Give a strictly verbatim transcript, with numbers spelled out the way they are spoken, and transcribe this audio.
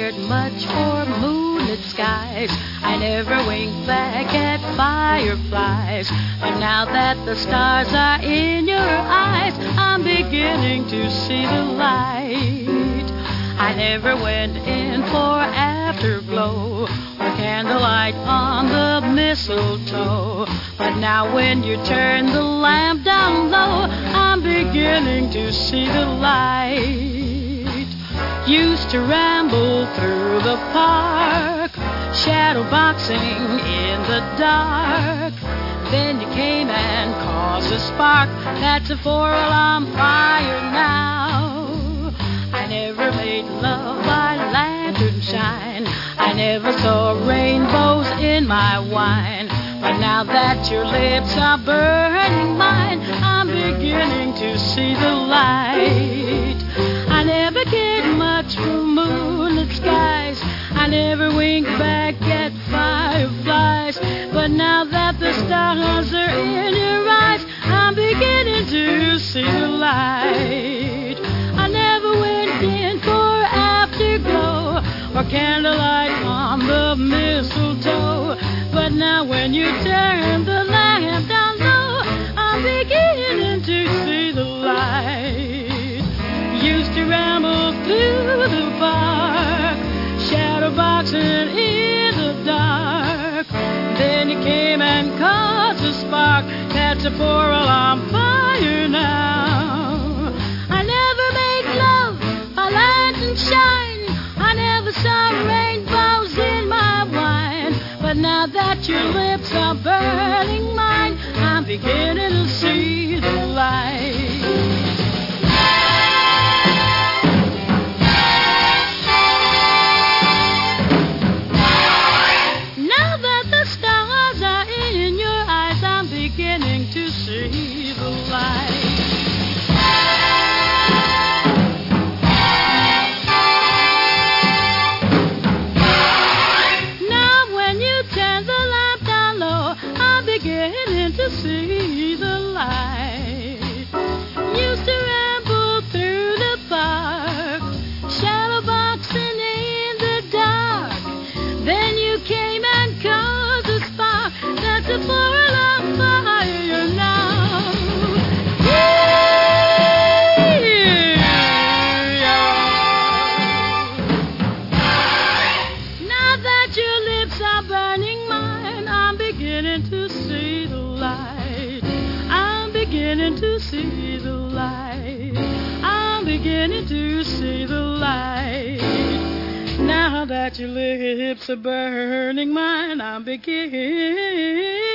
cared much for moonlit skies. I never winked back at fireflies. But now that the stars are in your eyes, I'm beginning to see the light. I never went in for afterglow or candlelight on the mistletoe. But now when you turn the lamp down low, I'm beginning to see the light. Used to ramble through the park, shadow boxing in the dark. Then you came and caused a spark. That's a four-alarm fire now. I never made love by lantern shine. I never saw rainbows in my wine. But now that your lips are burning mine, I'm beginning to see the light. I never cared much for moonlit skies. I never winked back at fireflies. But now that the stars are in your eyes, I'm beginning to see the light. I never went in for afterglow or candlelight on the mistletoe. But now when you turn the lamp down low, I'm beginning to see the light. Used to ramble through the park, shadow boxing in the dark. Then you came and caused a spark. That's a four-alarm fire now. I never made love by lantern shine. I never saw rainbows in my wine. But now that your lips are burning mine, I'm beginning to see the light. Now that the stars are in your eyes, I'm beginning to see the light. Beginning to see the light. Used to ramble through the park, shadow boxing in the dark. Then you came and caused a spark. That's a four-alarm fire now. Now that your lips are burning mine, I'm beginning to see the light. I'm beginning to see the light. I'm beginning to see the light. Now that your lips are burning mine, I'm beginning